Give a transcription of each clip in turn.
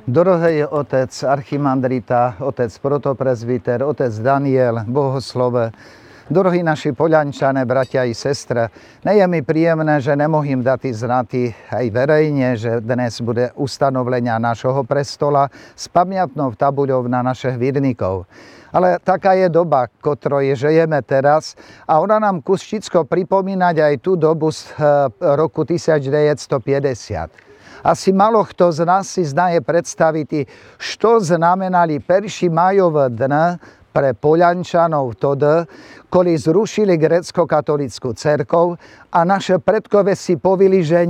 Dorohý otec archimandrita, otec protoprezbiter, otec Daniel, bohoslove, dorohí naši Poľančané, bratia i sestre, je mi príjemné, že nemohím dať znati aj verejne, že dnes bude ustanovlenia našho prestola s pamiatnou tabuľou na našich vidníkov. Ale taká je doba, ktorej žijeme teraz a ona nám kusčicko pripomínať aj tú dobu z roku 1950. Asi malo kto z nás si znaje predstaviť, što znamenali 1. majové dne pre Poľančanov tode, koli zrušili grécko-katolickú cerkov a naše predkové si povili, že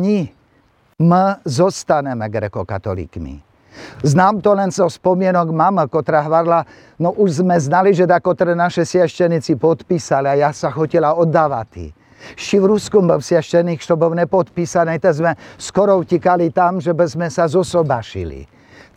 my zostaneme grécko-katolíkmi. Znám to len zo spomienok mama, ktorá hovorila, no už sme znali, že ktoré naše sviaščenici podpísali a ja sa chotila oddávať. Ši v Ruskom bol sviašteník, čo bol nepodpísaný, tak sme skoro utikali tam, že by sme sa zosobašili.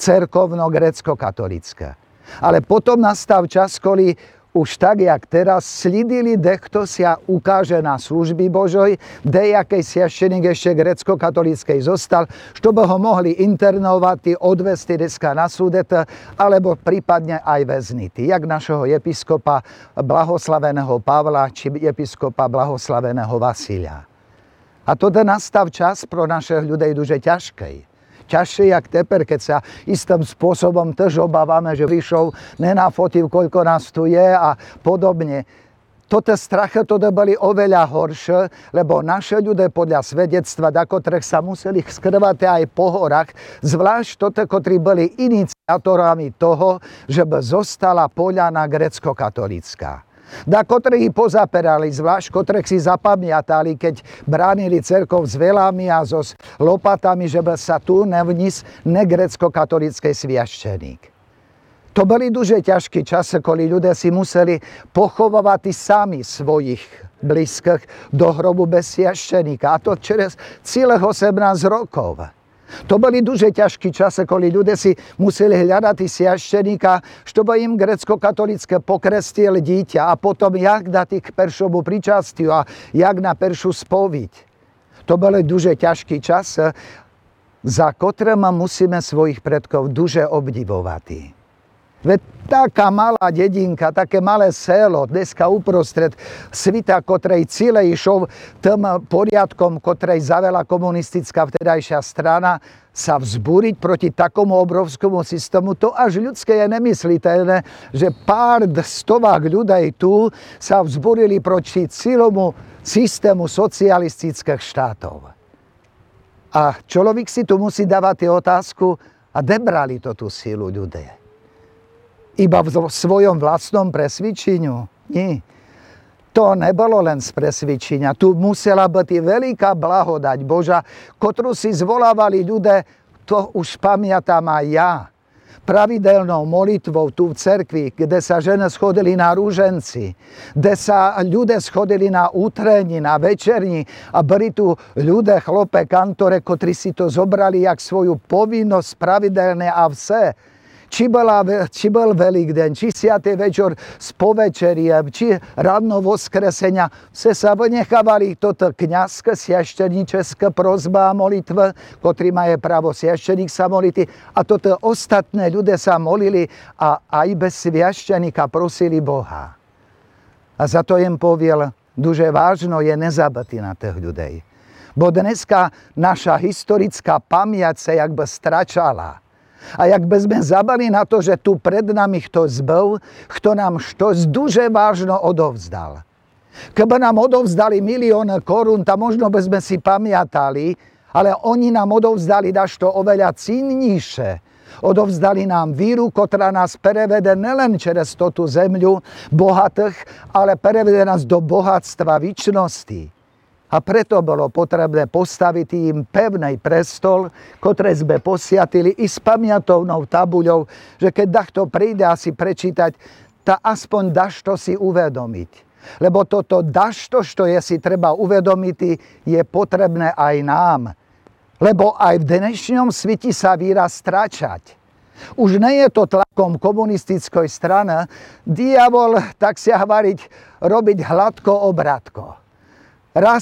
Cerkovno-grécko-katolické. Ale potom nastal čas, koli už tak, jak teraz, slidili, kto sa ukáže na služby Božoj, dejakej sviašteník ešte grécko-katolíckej zostal, što by ho mohli internovať, odvesti dneska na súdet, alebo prípadne aj väzniti. Jak našeho episkopa blahoslaveného Pavla, či episkopa blahoslaveného Vasilia. A toto nastal čas pro našich ľudí duže ťažkej. Ťažšie jak teper, keď sa istým spôsobom tež obávame, že vyšov, nenafotil, koľko nás tu je a podobne. Toto strachy boli oveľa horšie, lebo naše ľudia podľa svedectva, do ktorých sa museli skrvať aj po horách, zvlášť toto, ktorí boli iniciátorami toho, že by zostala Poľana grécko-katolícka. Da ktorých pozaperali, zvlášť ktorých si zapamätali, keď bránili cerkov s velami a so lopatami, že by sa tu nevnis negrécko-katolíckej sviašteník. To boli duže ťažké časy, koli ľudia si museli pochovávať sami svojich blízkych do hrobu bez sviašteníka. A to čez celých 18 rokov. To boli duže ťažké časy, koli ľudia si museli hľadať sviašteníka, što by im grécko-katolícke pokrestil dieťa a potom jak dať k peršomu pričastiu a jak na peršu spoviť. To boli duže ťažké časy, za ktorými musíme svojich predkov duže obdivovať. Veď taká malá dedinka, také malé selo, dneska uprostred svita, ktorej cíle išov tým poriadkom, ktorej zavela komunistická vtedajšia strana, sa vzbúriť proti takomu obrovskému systému, to až ľudské je nemysliteľné, že pár stovák ľudí tu sa vzbúrili proti celému systému socialistických štátov. A človek si tu musí dávať otázku, a debrali to tú sílu ľudí? Iba v svojom vlastnom presvedčeniu? Nie. To nebolo len z presvedčenia. Tu musela byť veľká blahodať Boža, ktorú si zvolávali ľudia, to už pamätám aj ja. Pravidelnou molitvou tu v cerkvi, kde sa ženy schodili na rúženci, kde sa ľudia schodili na útrení, na večerni a boli tu ľudia, chlope, kantore, ktorí si to zobrali jak svoju povinnosť pravidelné a vse. Či bol Veľký deň, či siatý večer s povečeriem, či ráno voskresenia, se sa vynechávali toto kňazské, sviašteníčeské prosba a molitve, ktorý má právo sviašteník sa moliť, a toto ostatné ľudia sa molili a aj bez sviašteníka prosili Boha. A za to im poviel, duže vážno je nezabati na tých ľudí. Bo dneska naša historická pamäť sa jakby stračala. A jak by sme zabali na to, že tu pred nami kto zbol, kto nám štos duže vážno odovzdal. Keby nám odovzdali 1 000 000 korún, tam možno by sme si pamätali, ale oni nám odovzdali dašto oveľa cinnejšie. Odovzdali nám víru, ktorá nás prevede nelen cez tú zemľu bohatých, ale prevede nás do bohatstva vičnosti. A preto bolo potrebné postaviť im pevný prestol, ktorý sme posiatili i s pamiatovnou tabuľou, že keď dachto príde a si prečítať, tá aspoň dašto si uvedomiť. Lebo toto dašto, čo je si treba uvedomiť, je potrebné aj nám. Lebo aj v dnešnom svete sa víra stráčať. Už nie je to tlakom komunistickej strany, diabol, tak si hovoriť, robiť hladko obratko. Raz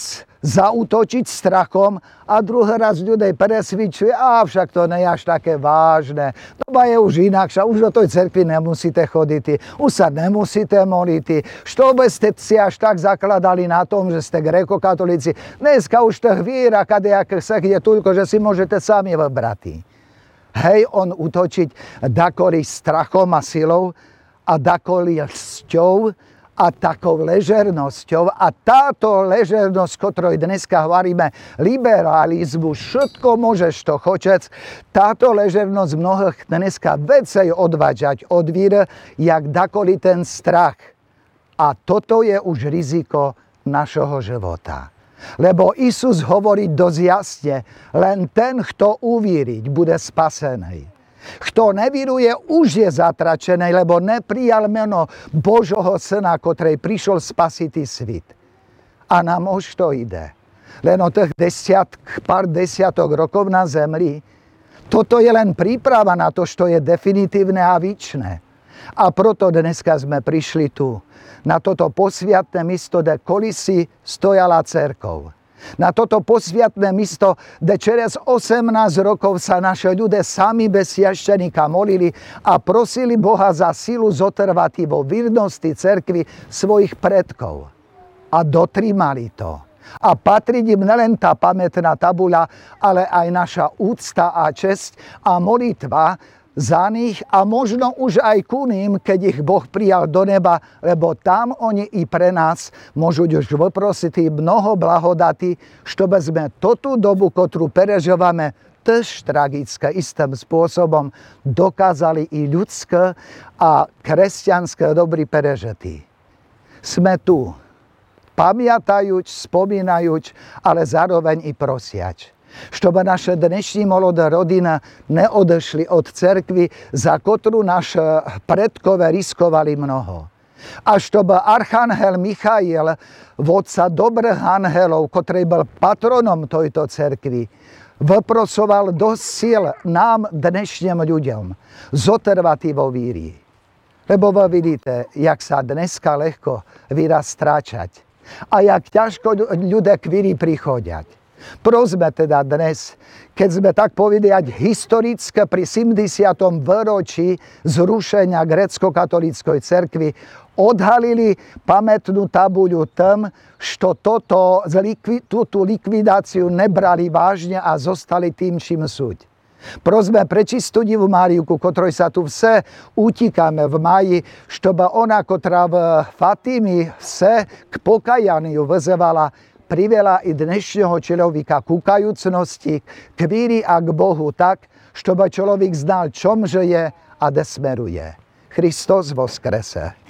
zaútočiť strachom a druhý raz ľudí presvičuje, však to nie je až také vážne. Doba je už inakšia, už do tej cerkvi nemusíte chodiť, už sa nemusíte modliť. Što by ste si až tak zakladali na tom, že ste grékokatolíci. Dneska už tých vír a kadejakých sekt je toľko, že si môžete sami vybrať. Hej, on útočiť dakoli strachom a silou a dakoli cťou a takou ležernosťou. A táto ležernosť, ktorej dneska hovoríme, liberalizmu, všetko môžeš to chočec, táto ležernosť mnohých dneska vecej odvážať od víry, jak dakoli ten strach. A toto je už riziko našeho života. Lebo Isus hovorí dosť jasne, len ten, kto uvíriť, bude spasený. Kto nevíruje, už je zatračený, lebo neprijal meno Božoho Syna, ktorý prišiel spasiť svit. A nám už to ide. Len o tých pár desiatok rokov na zemi. Toto je len príprava na to, čo je definitívne a vičné. A proto dneska sme prišli tu, na toto posviatné miesto, kde kolisi stojala cerkov. Na toto posviatné miesto, kde čez 18 rokov sa naše ľudia sami bez sviaštenika molili a prosili Boha za silu zotrvať vo viernosti cerkvi svojich predkov. A dotrímali to. A patrí im nelen tá pamätná tabuľa, ale aj naša úcta a česť a molitva za nich a možno už aj ku ním, keď ich Boh prijal do neba, lebo tam oni i pre nás môžu už vyprosiť mnoho blahodaty, чтобы sme tú dobu, ktorú perežívame, tež tragické istým spôsobom dokázali i ľudské a kresťanské dobry perežitý. Sme tu, pamiatajúc, spomínajúc, ale zároveň i prosiač. Чтобы naše dnešní mladé rodiny neodešli od cerkvy, za ktorú naše predkové riskovali mnoho. A чтобы archangel Michail, vodca dobrých anhelov, ktorý bol patronom tejto cerkvy, vyprosoval dosť síl nám, dnešným ľuďom, zotrvať vo víri. Lebo vy vidíte, jak sa dneska ľahko víra stráčať a jak ťažko ľudia k víri prichodiať. Prosme teda dnes, keď sme tak povedať historické pri 70. výročí zrušenia grécko-katolíckej cerkvy, odhalili pamätnú tabuľu tým, že túto likvidáciu nebrali vážne a zostali tým, čím súď. Prosme prečistú Divu Máriu, ku ktorej sa tu vse utíkame v máji, чтобы ona, ktorá v Fatimi vse k pokajaniu vyzývala, privela i dnešného človeka k kajúcnosti, k víri a k Bohu tak, чтобы človek znal, čomže je a kde smeruje. Kristus voskrese.